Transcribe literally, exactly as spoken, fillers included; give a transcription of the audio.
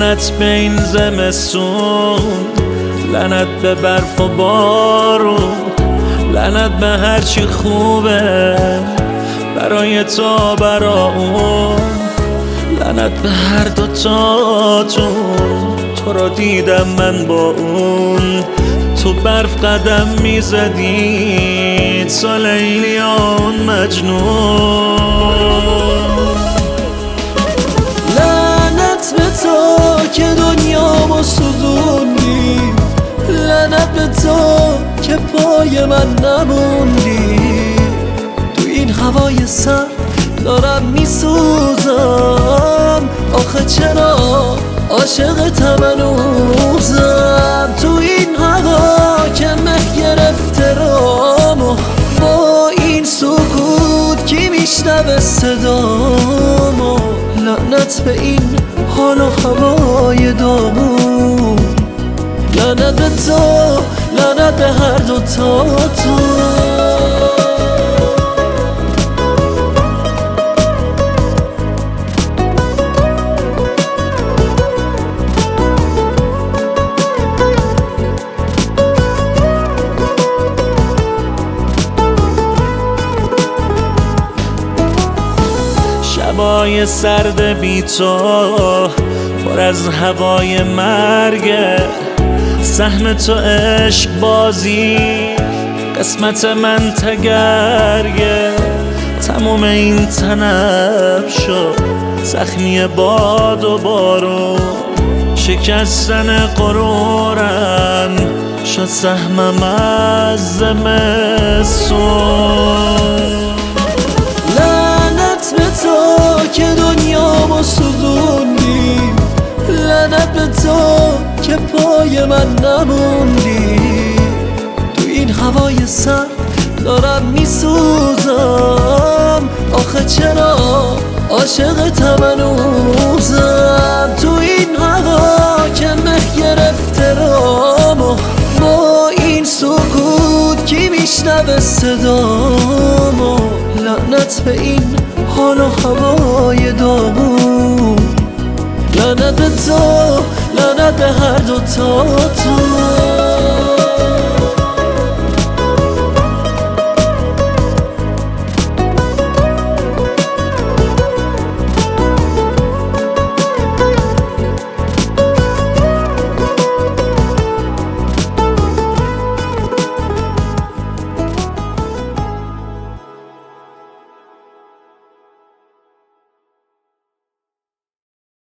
لعنت به این زمستون، لعنت به برف و بارون، لعنت به هرچی خوبه برای تو برا اون، لعنت به هر دوتاتون. تو را دیدم من با اون، تو برف قدم میزدی، تو لیلی آن مجنون. لعنت به تو که دنیامو سوزوندی، لعنت به تو که پای من نموندی. تو این هوای سر دارم میسوزم، آخه چرا عاشقتم هنوزم. تو این هوا که مه گرفته رامو، با این سکوت کی میشنوه صدامو. لعنت به این حال و هوای دامون، لعنت به تو، لعنت به هر دوتا تو. شبای سرد بی تو پر از هوای مرگه، سهم تو عشق بازی، قسمت من تگرگه. تموم این تنب شد زخمی باد و بارون، شکستن غرورم شد سهمم از زمستون. لعنت به تو که دنیامو سوزوندی، لعنت به تو که پای من نموندی. تو این هوای سر دارم میسوزم، آخه چرا عاشقتم هنوزم. تو این هوا که مه گرفته رامو، با این سکوت کی میشنوه صدامو. لعنت به این حال و هوای دامون، لعنت به تو، لعنت به هر دوتا تو.